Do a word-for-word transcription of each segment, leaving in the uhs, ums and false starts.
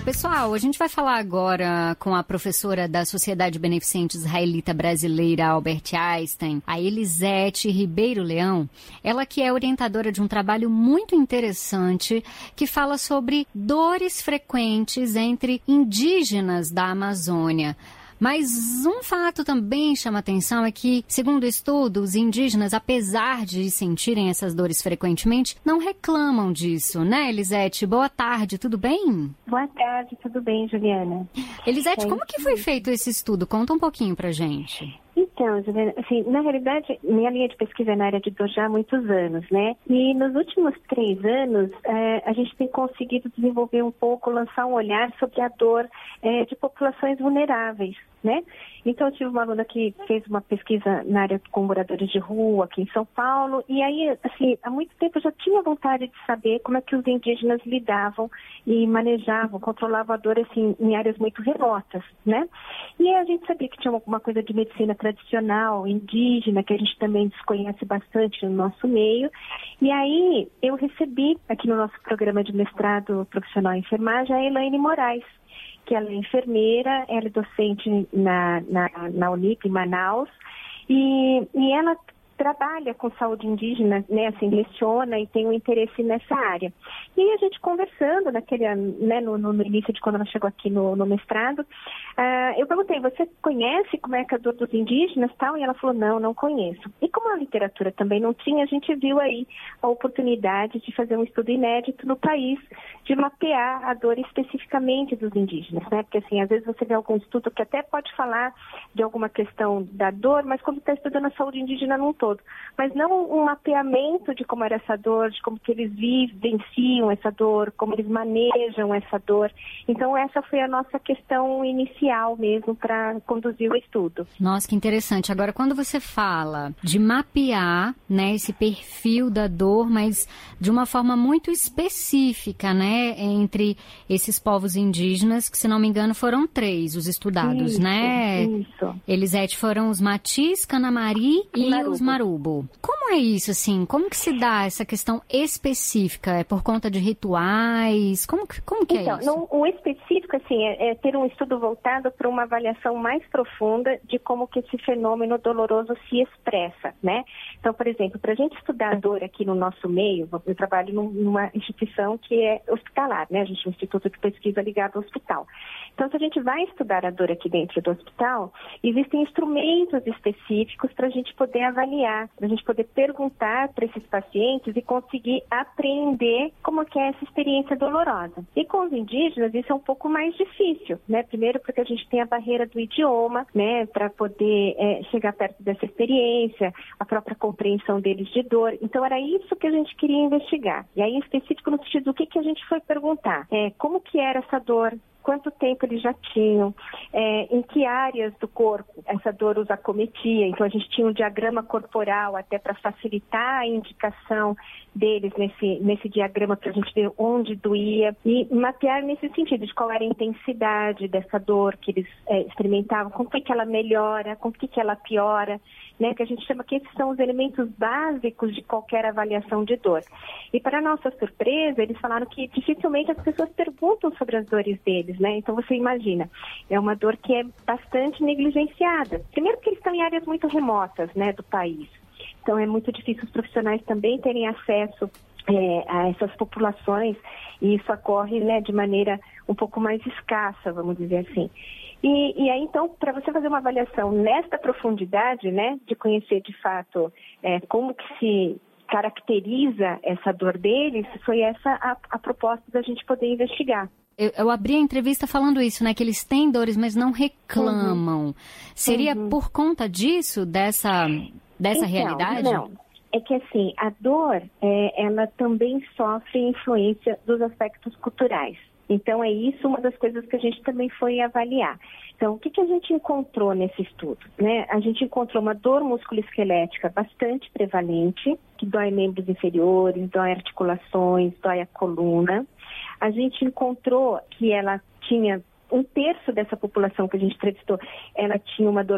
Pessoal, a gente vai falar agora com a professora da Sociedade Beneficente Israelita Brasileira Albert Einstein, a Elisete Ribeiro Leão. Ela que é orientadora de um trabalho muito interessante que fala sobre dores frequentes entre indígenas da Amazônia. Mas um fato também chama atenção é que, segundo estudos, os indígenas, apesar de sentirem essas dores frequentemente, não reclamam disso, né, Elisete? Boa tarde, tudo bem? Boa tarde, tudo bem, Juliana? Elisete, é como que foi feito esse estudo? Conta um pouquinho pra gente. Então, Juliana, assim, na realidade, minha linha de pesquisa é na área de dor já há muitos anos, né? E nos últimos três anos, é, a gente tem conseguido desenvolver um pouco, lançar um olhar sobre a dor é, de populações vulneráveis, né? Então, eu tive uma aluna que fez uma pesquisa na área com moradores de rua aqui em São Paulo, e aí, assim, há muito tempo eu já tinha vontade de saber como é que os indígenas lidavam e manejavam, controlavam a dor, assim, em áreas muito remotas, né? E aí a gente sabia que tinha alguma coisa de medicina tradicional, indígena, que a gente também desconhece bastante no nosso meio. E aí eu recebi aqui no nosso programa de mestrado profissional em enfermagem a Elaine Moraes, que ela é enfermeira, ela é docente na, na, na Unip, em Manaus, e, e ela trabalha com saúde indígena, né, assim, leciona e tem um interesse nessa área. E aí a gente conversando naquele, né, no, no início de quando ela chegou aqui no, no mestrado, uh, eu perguntei, você conhece como é que é a dor dos indígenas e tal? E ela falou, não, não conheço. E como a literatura também não tinha, a gente viu aí a oportunidade de fazer um estudo inédito no país, de mapear a dor especificamente dos indígenas, né? Porque assim, às vezes você vê algum estudo que até pode falar de alguma questão da dor, mas quando está estudando a saúde indígena num todo, mas não um mapeamento de como era essa dor, de como que eles vivenciam essa dor, como eles manejam essa dor. Então essa foi a nossa questão inicial mesmo para conduzir o estudo. Nossa, que interessante. Agora, quando você fala de mapear, né, esse perfil da dor, mas de uma forma muito específica, né, entre esses povos indígenas, que se não me engano foram três os estudados, isso, né? Isso. Elisete, foram os Matis, Canamari e Marubo. os Marubo. Como é isso, assim? Como que se dá essa questão específica? É por conta de rituais? Como que, como que então, é isso? Então, o específico, assim, é, é ter um estudo voltado para uma avaliação mais profunda de como que esse fenômeno doloroso se expressa, né? Então, por exemplo, para a gente estudar a dor aqui no nosso meio, eu trabalho numa instituição que é hospitalar, né? A gente é um instituto de pesquisa ligado ao hospital. Então, se a gente vai estudar a dor aqui dentro do hospital, existem instrumentos específicos para a gente poder avaliar, para a gente poder perguntar para esses pacientes e conseguir apreender como que é essa experiência dolorosa. E com os indígenas isso é um pouco mais difícil, né? Primeiro porque a gente tem a barreira do idioma, né? Para poder é, chegar perto dessa experiência, a própria compreensão deles de dor. Então era isso que a gente queria investigar. E aí em específico no sentido do que, que a gente foi perguntar. É, como que era essa dor? Quanto tempo eles já tinham, é, em que áreas do corpo essa dor os acometia. Então, a gente tinha um diagrama corporal até para facilitar a indicação deles nesse, nesse diagrama para a gente ver onde doía e mapear nesse sentido de qual era a intensidade dessa dor que eles é, experimentavam, com que, que ela melhora, com que, que ela piora, né, que a gente chama que esses são os elementos básicos de qualquer avaliação de dor. E para nossa surpresa, eles falaram que dificilmente as pessoas perguntam sobre as dores deles, né? Então você imagina, é uma dor que é bastante negligenciada. Primeiro porque eles estão em áreas muito remotas, né, do país. Então é muito difícil os profissionais também terem acesso é, a essas populações e isso ocorre, né, de maneira um pouco mais escassa, vamos dizer assim. E, e aí, então, para você fazer uma avaliação nesta profundidade, né, de conhecer de fato é, como que se caracteriza essa dor deles, foi essa a, a proposta da gente poder investigar. Eu, eu abri a entrevista falando isso, né, que eles têm dores, mas não reclamam. Uhum. Seria uhum. por conta disso, dessa, dessa então, realidade? Não. É que assim, a dor, é, ela também sofre influência dos aspectos culturais. Então, é isso uma das coisas que a gente também foi avaliar. Então, o que, que a gente encontrou nesse estudo? Né? A gente encontrou uma dor musculoesquelética bastante prevalente, que dói membros inferiores, dói articulações, dói a coluna. A gente encontrou que ela tinha, um terço dessa população que a gente entrevistou, ela tinha uma dor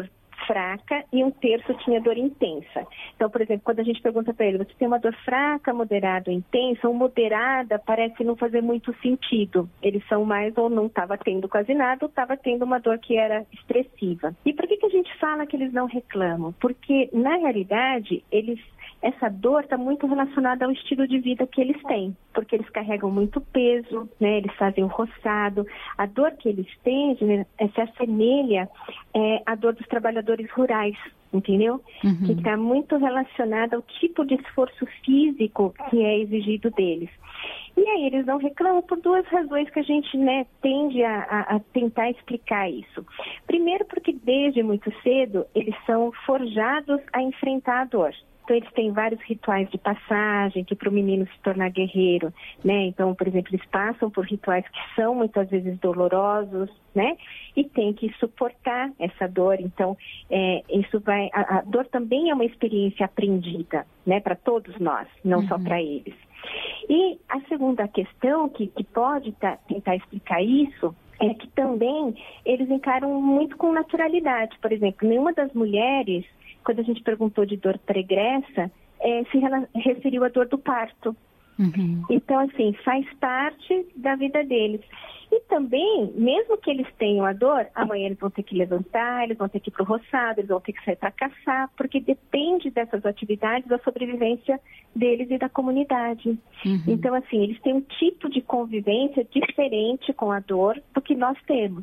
fraca e um terço tinha dor intensa. Então, por exemplo, quando a gente pergunta para ele, você tem uma dor fraca, moderada ou intensa? O moderada parece não fazer muito sentido. Eles são mais ou não estava tendo quase nada ou estava tendo uma dor que era expressiva. E por que que a gente fala que eles não reclamam? Porque, na realidade, eles... essa dor está muito relacionada ao estilo de vida que eles têm, porque eles carregam muito peso, né? Eles fazem o roçado. A dor que eles têm né, se assemelha é, à dor dos trabalhadores rurais, entendeu? Uhum. Que está muito relacionada ao tipo de esforço físico que é exigido deles. E aí eles não reclamam por duas razões que a gente né, tende a, a, a tentar explicar isso. Primeiro porque desde muito cedo eles são forjados a enfrentar a dor. Então, eles têm vários rituais de passagem, que para o menino se tornar guerreiro, né? Então, por exemplo, eles passam por rituais que são muitas vezes dolorosos, né? E tem que suportar essa dor. Então, é, isso vai... A, a dor também é uma experiência aprendida, né? Para todos nós, não uhum. só para eles. E a segunda questão, que, que pode tá, tentar explicar isso, é que também eles encaram muito com naturalidade. Por exemplo, nenhuma das mulheres... quando a gente perguntou de dor pregressa, é, se referiu à dor do parto. Uhum. Então, assim, faz parte da vida deles. E também, mesmo que eles tenham a dor, amanhã eles vão ter que levantar, eles vão ter que ir para o roçado, eles vão ter que sair para caçar, porque depende dessas atividades da sobrevivência deles e da comunidade. Uhum. Então, assim, eles têm um tipo de convivência diferente com a dor do que nós temos.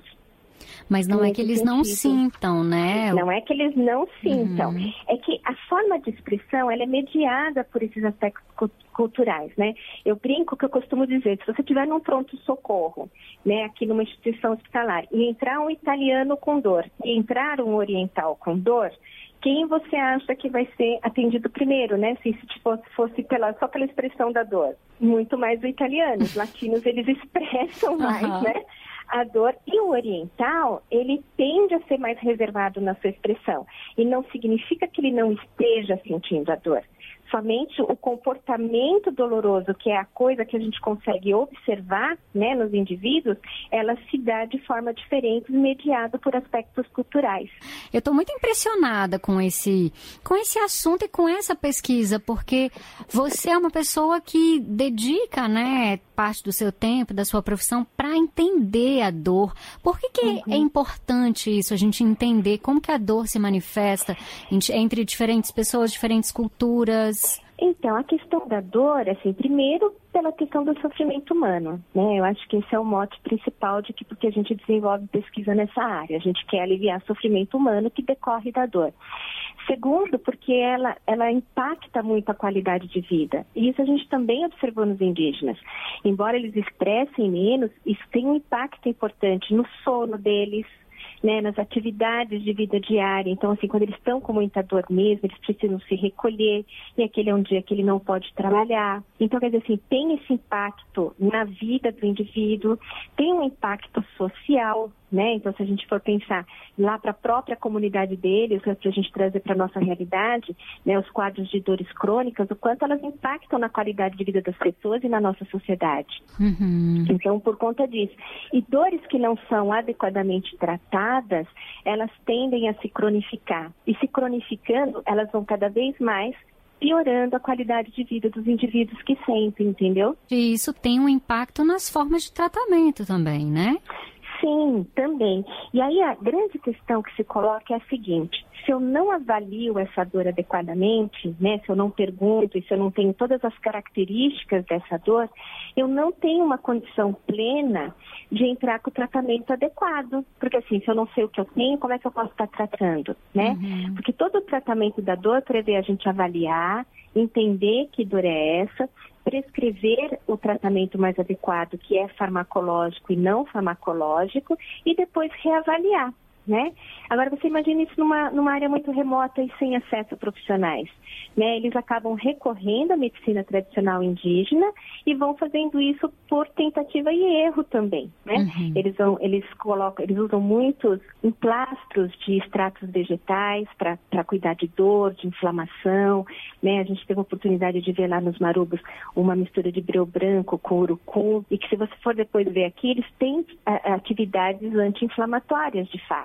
Mas não é que eles não sintam, né? Não é que eles não sintam. Uhum. É que a forma de expressão, ela é mediada por esses aspectos culturais, né? Eu brinco que eu costumo dizer, se você estiver num pronto-socorro, né, aqui numa instituição hospitalar, e entrar um italiano com dor, e entrar um oriental com dor, quem você acha que vai ser atendido primeiro, né? Se isso fosse, fosse pela, só pela expressão da dor? Muito mais o italiano. Os latinos, eles expressam mais, uhum. né? A dor. E o oriental, ele tende a ser mais reservado na sua expressão. E não significa que ele não esteja sentindo a dor. Somente o comportamento doloroso, que é a coisa que a gente consegue observar, né, nos indivíduos, ela se dá de forma diferente, mediada por aspectos culturais. Eu estou muito impressionada com esse, com esse assunto e com essa pesquisa, porque você é uma pessoa que dedica, né, parte do seu tempo, da sua profissão, para entender a dor. Por que, que uhum. é importante isso, a gente entender como que a dor se manifesta entre diferentes pessoas, diferentes culturas? Então, a questão da dor, assim, primeiro pela questão do sofrimento humano, né? Eu acho que esse é o mote principal de que porque a gente desenvolve pesquisa nessa área. A gente quer aliviar o sofrimento humano que decorre da dor. Segundo, porque ela, ela impacta muito a qualidade de vida. E isso a gente também observou nos indígenas. Embora eles expressem menos, isso tem um impacto importante no sono deles, né, nas atividades de vida diária. Então, assim, quando eles estão com muita dor mesmo, eles precisam se recolher, e aquele é um dia que ele não pode trabalhar. Então, quer dizer assim, tem esse impacto na vida do indivíduo, tem um impacto social, né? Então, se a gente for pensar lá para a própria comunidade deles, para a gente trazer para a nossa realidade, né, os quadros de dores crônicas, o quanto elas impactam na qualidade de vida das pessoas e na nossa sociedade. Uhum. Então, por conta disso. E dores que não são adequadamente tratadas, elas tendem a se cronificar. E se cronificando, elas vão cada vez mais piorando a qualidade de vida dos indivíduos que sentem, entendeu? E isso tem um impacto nas formas de tratamento também, né? Sim, também. E aí a grande questão que se coloca é a seguinte: se eu não avalio essa dor adequadamente, né, se eu não pergunto e se eu não tenho todas as características dessa dor, eu não tenho uma condição plena de entrar com o tratamento adequado. Porque assim, se eu não sei o que eu tenho, como é que eu posso estar tratando, né? Uhum. Porque todo o tratamento da dor prevê a gente avaliar, entender que dor é essa, prescrever o tratamento mais adequado, que é farmacológico e não farmacológico, e depois reavaliar, né? Agora, você imagina isso numa, numa área muito remota e sem acesso a profissionais, né? Eles acabam recorrendo à medicina tradicional indígena e vão fazendo isso por tentativa e erro também, né? Uhum. Eles, vão, eles, colocam, eles usam muitos emplastros de extratos vegetais para cuidar de dor, de inflamação, né? A gente teve a oportunidade de ver lá nos marubos uma mistura de breu branco com urucum, e que se você for depois ver aqui, eles têm a, atividades anti-inflamatórias, de fato.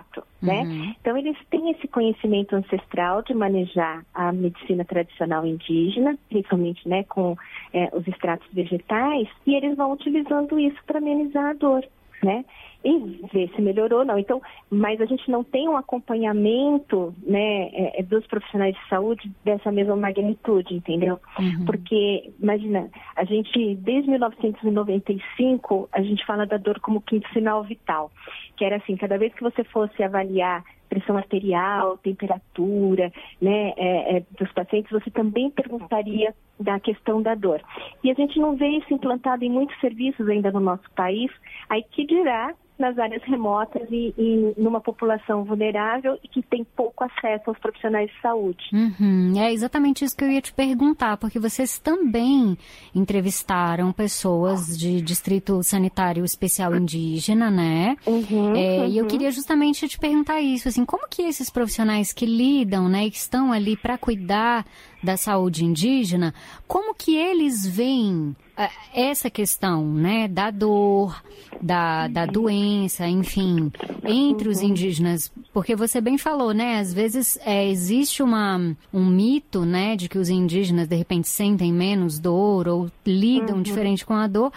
remoto, uhum. né? Então, eles têm esse conhecimento ancestral de manejar a medicina tradicional indígena, principalmente, né, com é, os extratos vegetais, e eles vão utilizando isso para amenizar a dor, né? E ver se melhorou ou não. Então, mas a gente não tem um acompanhamento, né, é, dos profissionais de saúde dessa mesma magnitude, entendeu? Uhum. Porque, imagina, a gente, desde mil novecentos e noventa e cinco, a gente fala da dor como quinto sinal vital, que era assim, cada vez que você fosse avaliar pressão arterial, temperatura, né, é, é, dos pacientes, você também perguntaria da questão da dor. E a gente não vê isso implantado em muitos serviços ainda no nosso país, aí que dirá nas áreas remotas e, e numa população vulnerável e que tem pouco acesso aos profissionais de saúde. Uhum, é exatamente isso que eu ia te perguntar, porque vocês também entrevistaram pessoas de Distrito Sanitário Especial Indígena, né? Uhum, é, uhum. E eu queria justamente te perguntar isso, assim, como que esses profissionais que lidam, né, e que estão ali para cuidar da saúde indígena, como que eles veem essa questão, né, da dor, da, da doença, enfim, entre os indígenas? Porque você bem falou, né, às vezes é, existe uma, um mito, né, de que os indígenas, de repente, sentem menos dor ou lidam uhum. diferente com a dor,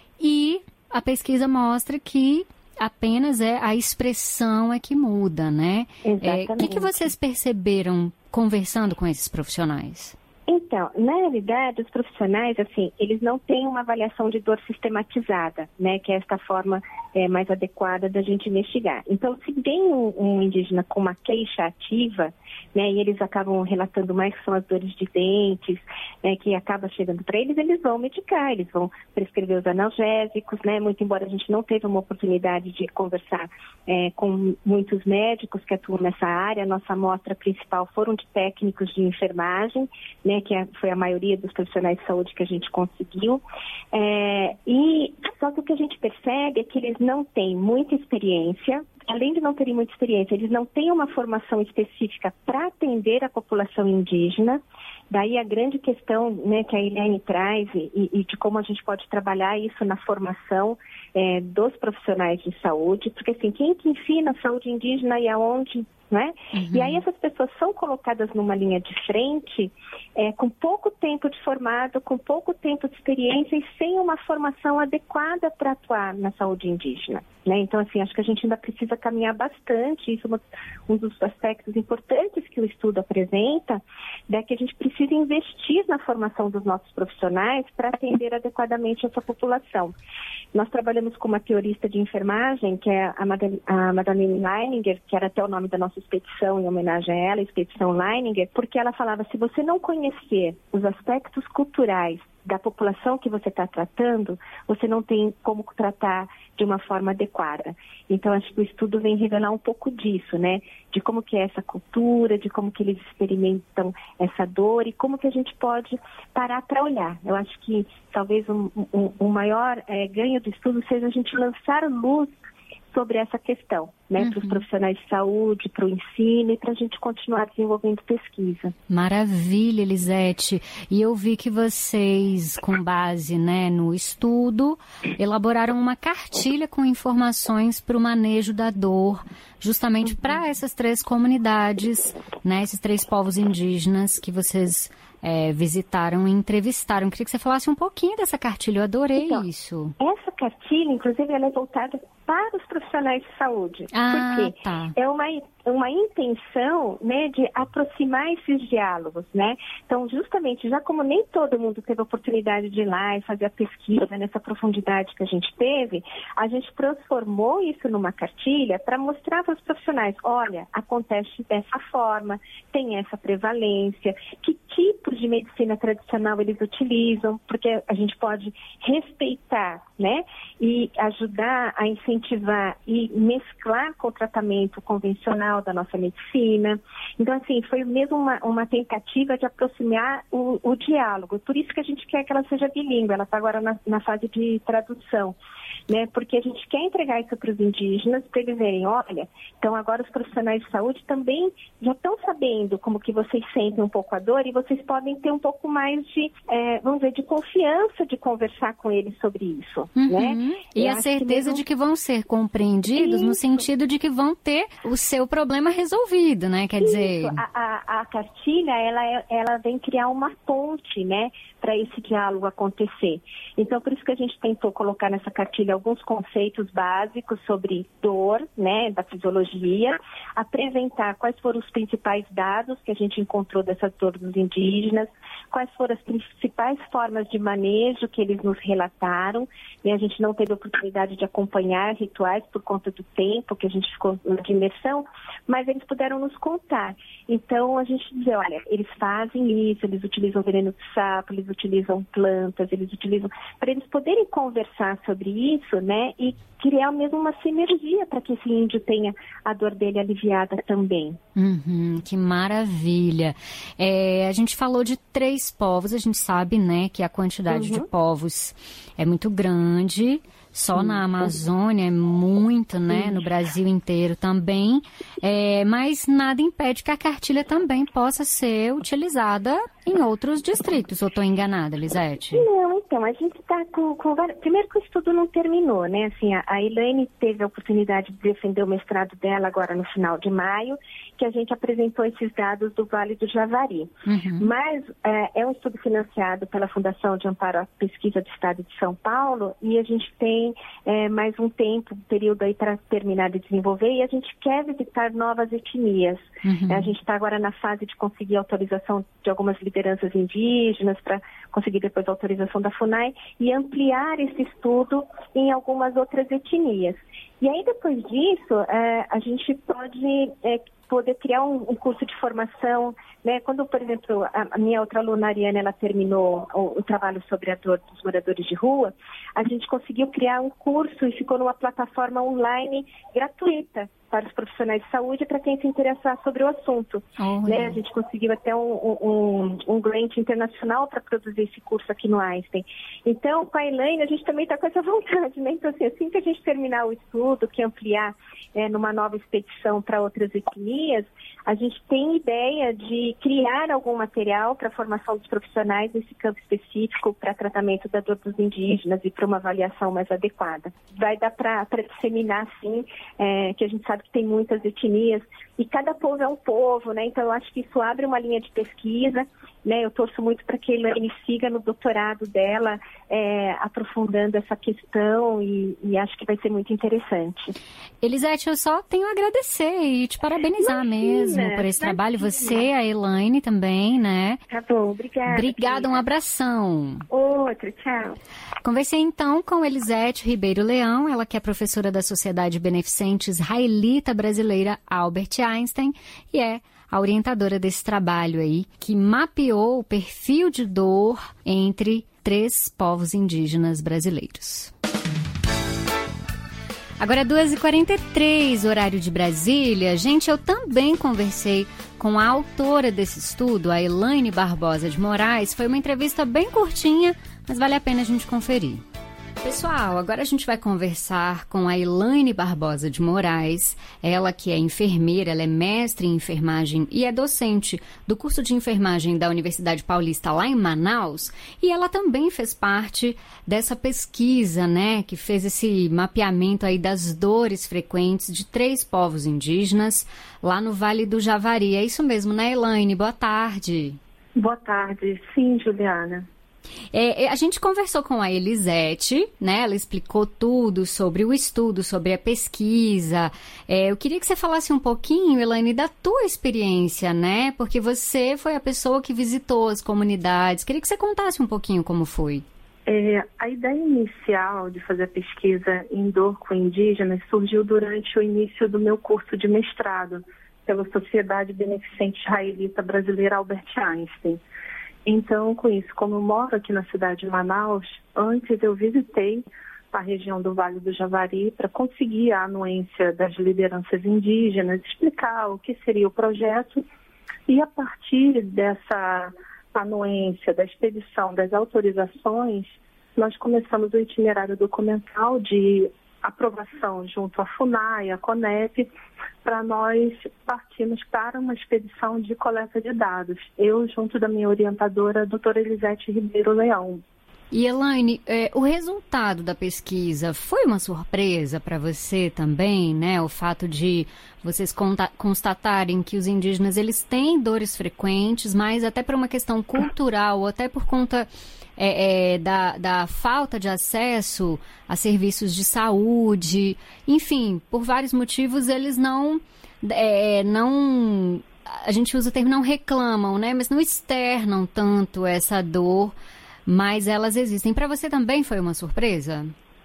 e a pesquisa mostra que apenas é a expressão é que muda, né? Exatamente. É, o que, que vocês perceberam conversando com esses profissionais? Então, na realidade, os profissionais, assim, eles não têm uma avaliação de dor sistematizada, né, que é esta forma é, mais adequada da gente investigar. Então, se tem um, um indígena com uma queixa ativa, né, e eles acabam relatando mais que são as dores de dentes, né, que acaba chegando para eles, eles vão medicar, eles vão prescrever os analgésicos, né, muito embora a gente não teve uma oportunidade de conversar é, com muitos médicos que atuam nessa área, a nossa amostra principal foram de técnicos de enfermagem, né, que foi a maioria dos profissionais de saúde que a gente conseguiu. É, e só que o que a gente percebe é que eles não têm muita experiência, além de não terem muita experiência, eles não têm uma formação específica para atender a população indígena. Daí a grande questão, né, que a Eliane traz e, e de como a gente pode trabalhar isso na formação é, dos profissionais de saúde, porque assim, quem que ensina a saúde indígena e aonde, né? Uhum. E aí essas pessoas são colocadas numa linha de frente é, com pouco tempo de formado, com pouco tempo de experiência e sem uma formação adequada para atuar na saúde indígena, né? Então, assim, acho que a gente ainda precisa caminhar bastante. Isso é um dos aspectos importantes que o estudo apresenta, é que a gente precisa investir na formação dos nossos profissionais para atender adequadamente essa população. Nós trabalhamos com uma teorista de enfermagem, que é a Madeleine Leininger, que era até o nome da nossa expedição, em homenagem a ela, a Expedição Leininger, porque ela falava, se você não conhecer os aspectos culturais da população que você está tratando, você não tem como tratar de uma forma adequada. Então, acho que o estudo vem revelar um pouco disso, né? De como que é essa cultura, de como que eles experimentam essa dor e como que a gente pode parar para olhar. Eu acho que talvez um, um, um maior é, ganho do estudo seja a gente lançar luz sobre essa questão, né, uhum. para os profissionais de saúde, para o ensino e para a gente continuar desenvolvendo pesquisa. Maravilha, Elisete. E eu vi que vocês, com base, né, no estudo, elaboraram uma cartilha com informações para o manejo da dor, justamente uhum. para essas três comunidades, né, esses três povos indígenas que vocês é, visitaram e entrevistaram. Queria que você falasse um pouquinho dessa cartilha, eu adorei então, isso. Essa cartilha, inclusive, ela é voltada para os profissionais de saúde, ah, porque tá. é uma, uma intenção, né, de aproximar esses diálogos, né? Então, justamente, já como nem todo mundo teve a oportunidade de ir lá e fazer a pesquisa nessa profundidade que a gente teve, a gente transformou isso numa cartilha para mostrar para os profissionais, olha, acontece dessa forma, tem essa prevalência, que tipos de medicina tradicional eles utilizam, porque a gente pode respeitar, né, e ajudar a incentivar e mesclar com o tratamento convencional da nossa medicina. Então, assim, foi mesmo uma, uma tentativa de aproximar o, o diálogo. Por isso que a gente quer que ela seja bilíngue, ela está agora na, na fase de tradução, né? Porque a gente quer entregar isso para os indígenas, para eles verem, olha, então agora os profissionais de saúde também já estão sabendo como que vocês sentem um pouco a dor e vocês podem ter um pouco mais de, é, vamos dizer, de confiança de conversar com eles sobre isso, uhum. né? E Eu a certeza mesmo... de que vão ser compreendidos Isso. no sentido de que vão ter o seu problema resolvido, né? Quer Isso. dizer... A, a, a cartilha, ela, ela vem criar uma ponte, né, para esse diálogo acontecer. Então, por isso que a gente tentou colocar nessa cartilha alguns conceitos básicos sobre dor, né, da fisiologia, apresentar quais foram os principais dados que a gente encontrou dessas dores dos indígenas, quais foram as principais formas de manejo que eles nos relataram, e a gente não teve oportunidade de acompanhar rituais por conta do tempo que a gente ficou de imersão, mas eles puderam nos contar. Então, a gente diz, olha, eles fazem isso, eles utilizam veneno de sapo, eles utilizam plantas, eles utilizam... para eles poderem conversar sobre isso, né, e criar mesmo uma sinergia para que esse índio tenha a dor dele aliviada também. Uhum, que maravilha. É, a gente falou de três povos, a gente sabe, né, que a quantidade uhum. de povos é muito grande. Só na Amazônia é muito, né? No Brasil inteiro também. É, mas nada impede que a cartilha também possa ser utilizada em outros distritos. Ou estou enganada, Elisete? Não, então, a gente está com, com... Primeiro que o estudo não terminou, né? Assim, a, a Elaine teve a oportunidade de defender o mestrado dela agora no final de maio, que a gente apresentou esses dados do Vale do Javari. Uhum. Mas é, é um estudo financiado pela Fundação de Amparo à Pesquisa do Estado de São Paulo e a gente tem É, mais um tempo, um período aí para terminar de desenvolver e a gente quer visitar novas etnias. Uhum. A gente está agora na fase de conseguir autorização de algumas lideranças indígenas para conseguir depois a autorização da FUNAI e ampliar esse estudo em algumas outras etnias. E aí depois disso, é, a gente pode... É, poder criar um, um curso de formação, né? Quando, por exemplo, a, a minha outra aluna, a Ariane, ela terminou o, o trabalho sobre a dor dos moradores de rua, a gente conseguiu criar um curso e ficou numa plataforma online gratuita para os profissionais de saúde para quem se interessar sobre o assunto. Oh, né? A gente conseguiu até um, um, um grant internacional para produzir esse curso aqui no Einstein. Então, com a Elaine, a gente também está com essa vontade, né? Então, assim, assim que a gente terminar o estudo, que ampliar é, numa nova expedição para outras etnias, a gente tem ideia de criar algum material para a formação dos profissionais nesse campo específico para tratamento da dor dos indígenas e para uma avaliação mais adequada. Vai dar para disseminar, sim, é, que a gente sabe que tem muitas etnias e cada povo é um povo, né? Então eu acho que isso abre uma linha de pesquisa, né? Eu torço muito para que a Elaine siga no doutorado dela, é, aprofundando essa questão e, e acho que vai ser muito interessante. Elisete, eu só tenho a agradecer e te parabenizar imagina, mesmo por esse imagina. trabalho. Você, a Elaine também, né? Tá bom, obrigada. Obrigada, um abração. Outro, tchau. Conversei então com Elisete Ribeiro Leão, ela que é professora da Sociedade Beneficente Israelita Brasileira Albert Einstein e é a orientadora desse trabalho aí, que mapeou o perfil de dor entre três povos indígenas brasileiros. Agora é duas e quarenta e três, horário de Brasília. Gente, eu também conversei com a autora desse estudo, a Elaine Barbosa de Moraes. Foi uma entrevista bem curtinha, mas vale a pena a gente conferir. Pessoal, agora a gente vai conversar com a Elaine Barbosa de Moraes, ela que é enfermeira, ela é mestre em enfermagem e é docente do curso de enfermagem da Universidade Paulista lá em Manaus, e ela também fez parte dessa pesquisa, né, que fez esse mapeamento aí das dores frequentes de três povos indígenas lá no Vale do Javari. É isso mesmo, né, Elaine? Boa tarde. Boa tarde. Sim, Juliana. É, a gente conversou com a Elisete, né? Ela explicou tudo sobre o estudo, sobre a pesquisa. É, eu queria que você falasse um pouquinho, Elaine, da tua experiência, né? Porque você foi a pessoa que visitou as comunidades. Queria que você contasse um pouquinho como foi. É, a ideia inicial de fazer a pesquisa em dor com indígenas surgiu durante o início do meu curso de mestrado pela Sociedade Beneficente Israelita Brasileira Albert Einstein. Então, com isso, como eu moro aqui na cidade de Manaus, antes eu visitei a região do Vale do Javari para conseguir a anuência das lideranças indígenas, explicar o que seria o projeto e, a partir dessa anuência, da expedição, das autorizações, nós começamos o itinerário documental de aprovação junto à FUNAI, à CONEP, para nós partirmos para uma expedição de coleta de dados. Eu, junto da minha orientadora, a doutora Elisete Ribeiro Leão. E, Elaine, é, o resultado da pesquisa foi uma surpresa para você também, né? O fato de vocês constatarem que os indígenas eles têm dores frequentes, mas até por uma questão cultural, ou até por conta é, é, da, da falta de acesso a serviços de saúde, enfim, por vários motivos eles não, é, não, a gente usa o termo não reclamam, né? Mas não externam tanto essa dor. Mas elas existem. Para você também foi uma surpresa?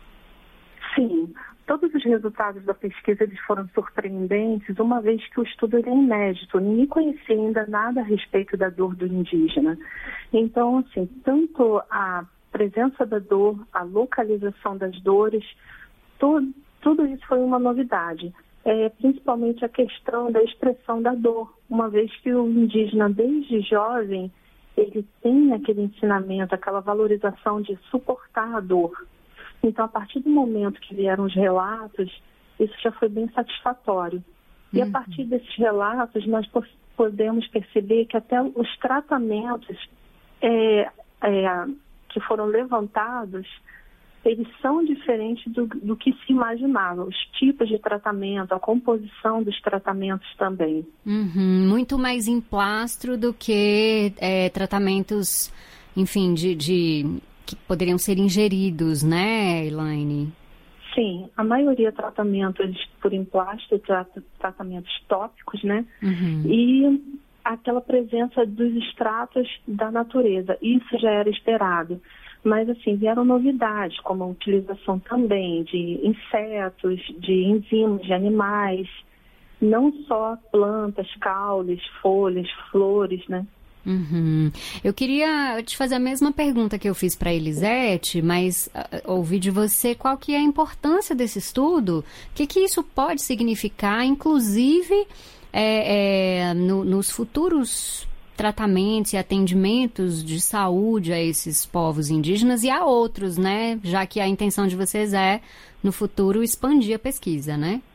Sim. Todos os resultados da pesquisa eles foram surpreendentes, uma vez que o estudo ele é inédito. Ninguém conhecia ainda nada a respeito da dor do indígena. Então, assim, tanto a presença da dor, a localização das dores, tudo, tudo isso foi uma novidade. É, principalmente a questão da expressão da dor, uma vez que o indígena, desde jovem, ele tem aquele ensinamento, aquela valorização de suportar a dor. Então, a partir do momento que vieram os relatos, isso já foi bem satisfatório. E uhum. a partir desses relatos, nós podemos perceber que até os tratamentos é, é, que foram levantados, eles são diferentes do, do que se imaginava. Os tipos de tratamento, a composição dos tratamentos também. Uhum, muito mais emplastro do que é, tratamentos, enfim, de, de que poderiam ser ingeridos, né, Elaine? Sim, a maioria é tratamentos por emplastro, tratamentos tópicos, né? Uhum. E aquela presença dos extratos da natureza. Isso já era esperado. Mas, assim, vieram novidades, como a utilização também de insetos, de enzimas de animais, não só plantas, caules, folhas, flores, né? Uhum. Eu queria te fazer a mesma pergunta que eu fiz para a Elisete, mas uh, ouvir de você qual que é a importância desse estudo, o que, que isso pode significar, inclusive é, é, no, nos futuros tratamentos e atendimentos de saúde a esses povos indígenas e a outros, né? Já que a intenção de vocês é, no futuro, expandir a pesquisa, né?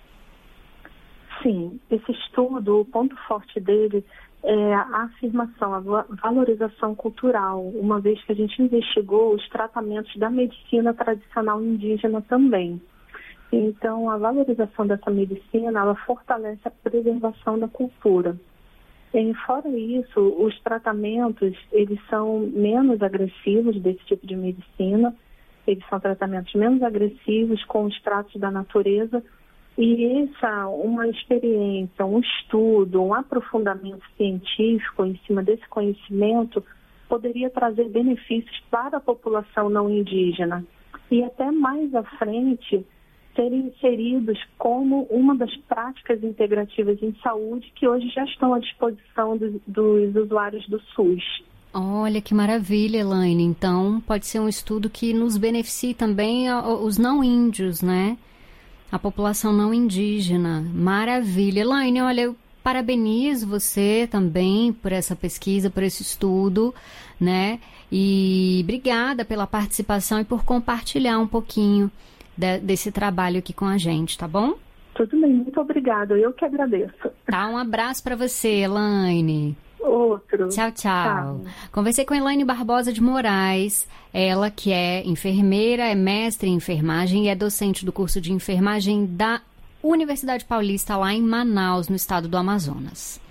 Sim, esse estudo, o ponto forte dele é a afirmação, a valorização cultural, uma vez que a gente investigou os tratamentos da medicina tradicional indígena também. Então, a valorização dessa medicina, ela fortalece a preservação da cultura. E, fora isso, os tratamentos, eles são menos agressivos desse tipo de medicina, eles são tratamentos menos agressivos com os tratos da natureza, e essa, uma experiência, um estudo, um aprofundamento científico em cima desse conhecimento poderia trazer benefícios para a população não indígena e até mais à frente serem inseridos como uma das práticas integrativas em saúde que hoje já estão à disposição do, dos usuários do SUS. Olha que maravilha, Elaine. Então, pode ser um estudo que nos beneficie também os não índios, né? A população não indígena. Maravilha. Elaine, olha, eu parabenizo você também por essa pesquisa, por esse estudo, né? E obrigada pela participação e por compartilhar um pouquinho de, desse trabalho aqui com a gente, tá bom? Tudo bem, muito obrigada. Eu que agradeço. Tá, um abraço para você, Elaine. Outro. Tchau, tchau, tchau. Conversei com Elaine Barbosa de Moraes, ela que é enfermeira, é mestre em enfermagem e é docente do curso de enfermagem da Universidade Paulista lá em Manaus, no estado do Amazonas.